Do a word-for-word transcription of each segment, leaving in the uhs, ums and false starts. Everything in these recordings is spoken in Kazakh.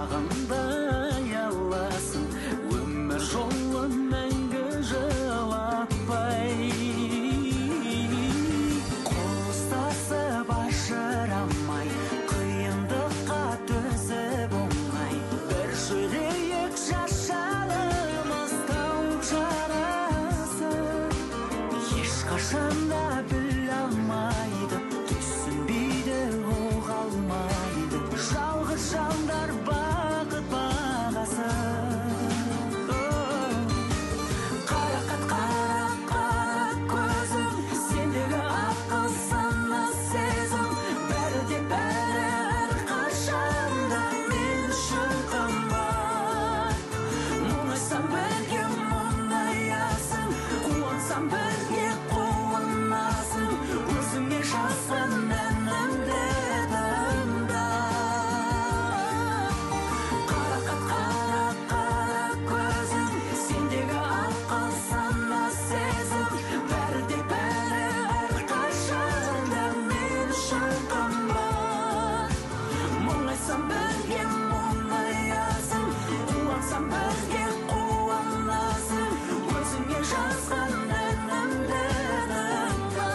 сағындай аласың, өмір жолын мәңгі жылатпай. Қол ұстасып ажырамай, қиындыққа төзіп оңай, бір жүрейік жашарымыз тауып жарасып. Ешқашанда біле алмайды, түсінбейді, ұға алмайды жалғыз жандар бақыт бағасын. Қарақат қара қара көзің, сендегі ақыл сана сезім, бәрі де бәрі әрқашанда мен үшін қымбат. Мұңайсам бірге мұңаясың, қуансам бірге қуанасың, өзіңе жазған әнімді тыңда. Қарақат қара қара көзің, сендегі ақыл сана сезім, бәрі де бәрі әрқашанда мен үшін қымбат. Мұңайсам бірге мұңаясың, қуансам бірге қуанасың, өзіңе жазған әнімді тыңда.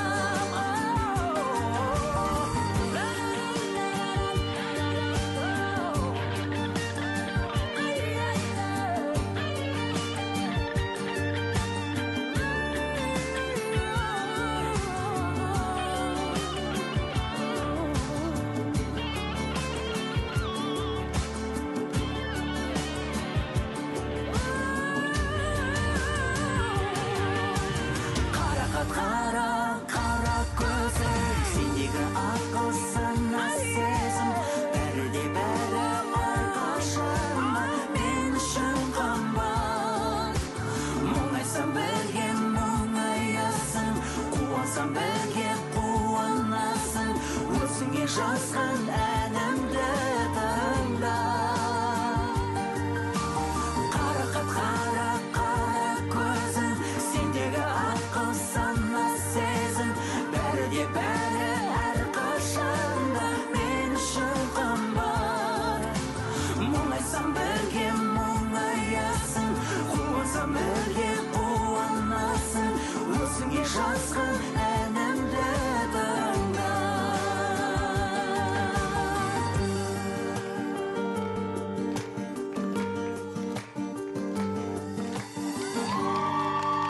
Қарақат қара қара көзің, сендегі ақыл сана сезім, бәрі де бәрі әрқашанда мен үшін қымбат. Мұңайсам бірге мұңаясың, қуансам бірге қуанасың, өзіңе жазған